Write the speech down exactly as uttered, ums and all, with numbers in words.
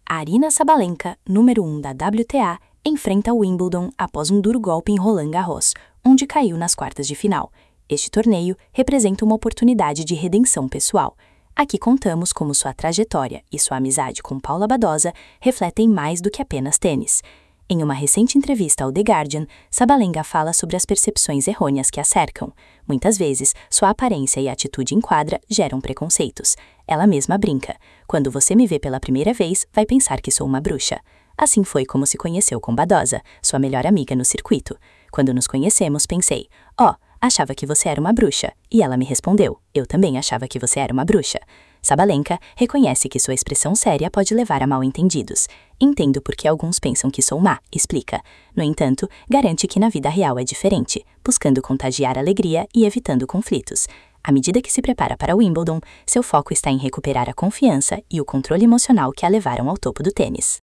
Aryna Sabalenka, número um da W T A, enfrenta o Wimbledon após um duro golpe em Roland Garros, onde caiu nas quartas de final. Este torneio representa uma oportunidade de redenção pessoal. Aqui contamos como sua trajetória e sua amizade com Paula Badosa refletem mais do que apenas tênis. Em uma recente entrevista ao The Guardian, Sabalenka fala sobre as percepções errôneas que a cercam. Muitas vezes, sua aparência e atitude em quadra geram preconceitos. Ela mesma brinca: "Quando você me vê pela primeira vez, vai pensar que sou uma bruxa." Assim foi como se conheceu com Badosa, sua melhor amiga no circuito. "Quando nos conhecemos, pensei, ó, oh, achava que você era uma bruxa." E ela me respondeu: "Eu também achava que você era uma bruxa." Sabalenka reconhece que sua expressão séria pode levar a mal-entendidos. "Entendo por que alguns pensam que sou má", explica. No entanto, garante que na vida real é diferente, buscando contagiar alegria e evitando conflitos. À medida que se prepara para Wimbledon, seu foco está em recuperar a confiança e o controle emocional que a levaram ao topo do tênis.